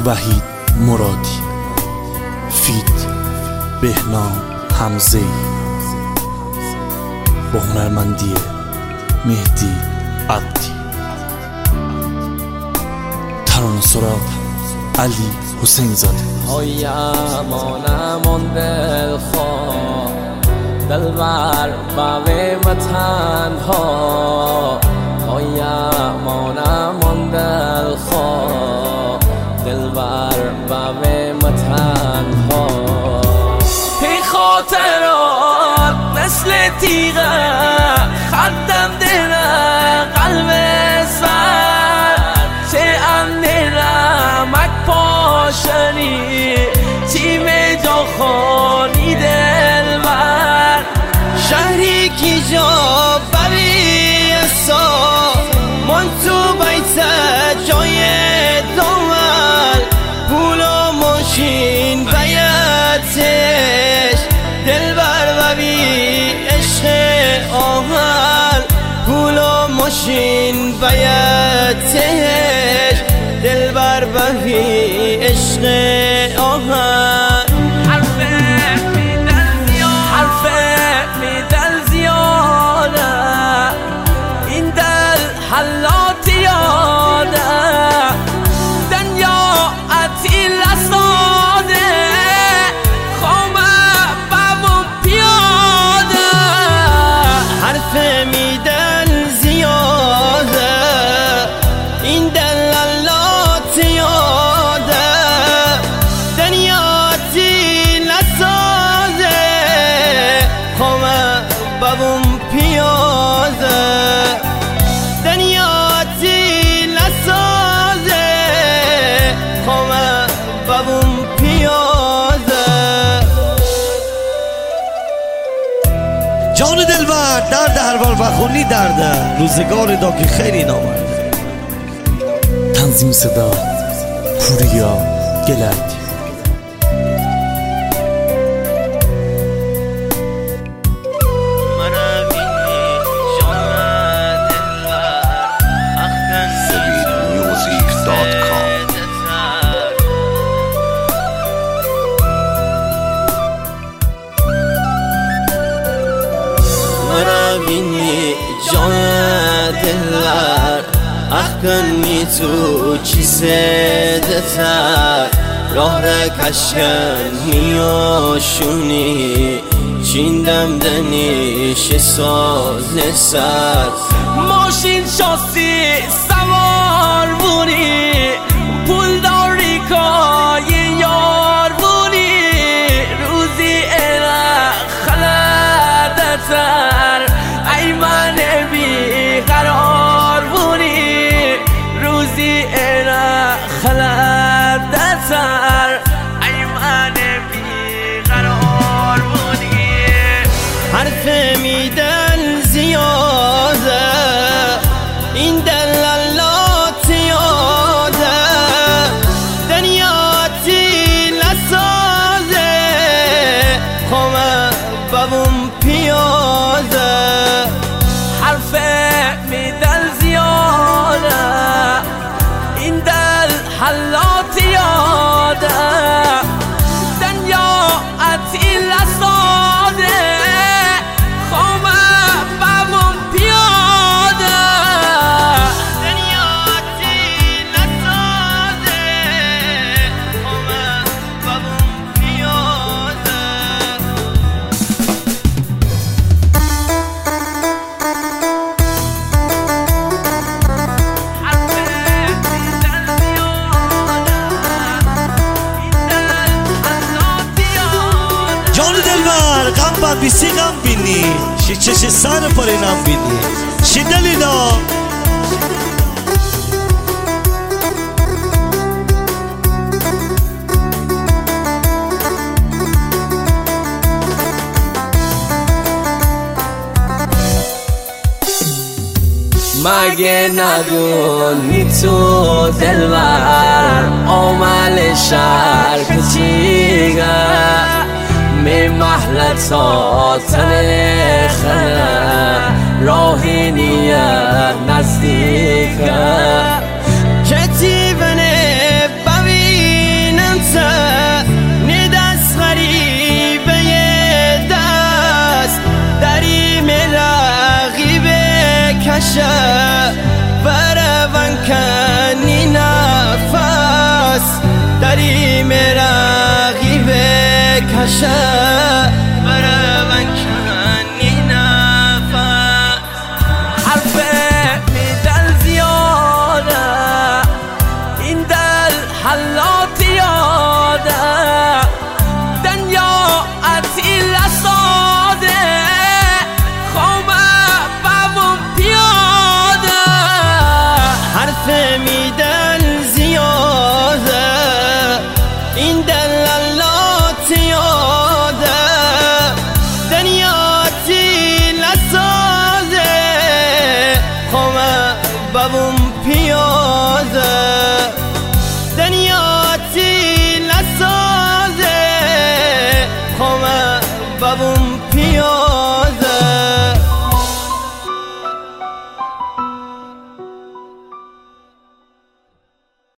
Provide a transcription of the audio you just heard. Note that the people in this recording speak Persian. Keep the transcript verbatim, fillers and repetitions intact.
وحید مرادی، فیت بهنام حمزه‌ای، با هنرمندی مهدی عبدی. ترانه سرا علی حسین زاده. آی امانم آن دلخواه دلبر بوی وطن ها، آی امانم آن دلخواه دلبر بوی وطن ها. پی خاطرات مثل تیغه خدم دلم قلب سر، چه اندرمک پاشنی تیم داخلی دلبر. شهری کی جا بری اصا من تو بیت جای دامل، پول و ماشین بیتش دلبر ببی عشق آهل، پول و ماشین بیتش دلبر ببی عشق آهل. حرفه میدل زیاد، حرفه میدل زیاده، این دل حلات یاده، دنیا عطیل ساده خوامه بمون پیاده. حرفه میدل زیاده، این دل حلات یاده، دنیا عطیل ساده خوامه بمون پیاده. دنیا عطیل ساده خوامه بمون پیاده. جان دلبر درد هر بار بخونی درده، روزگار دا که خیلی نامرده. تنظیم صدا پوریا گلردی. بینی جان دلبر اخکنی تو چیزه دتر، راه را کشکن میاشونی چیندم دنیش ساز سر. ماشین شاسی سوار بونی، پول داری کای یار بونی، روزی ایره خلدتر ای من بی قرار بونی، روزی ایره خلدتر ای من بی قرار بونی. حرف میدل زیاده، این دلالات یاده، دنیا عطیل سازه خوامه ببون پیاده. حرف میدل زیاده، این دل حلات یاده، دنیا عطیل سازه خوامه ببون پیاده. دنیا عطیل سازه خوامه ببون پیاده. جان دلبر غم بر بیسی غم بینی، شی چش سر پاره نم بینی، شی دلی دا مگه ندونی تو دلبر عمل شهر کچیگه، می محلتا تن خنه راهی نیت نزدیکه. کتیبنه بوی کشه ورون کنی نفس دری مرقی بکشه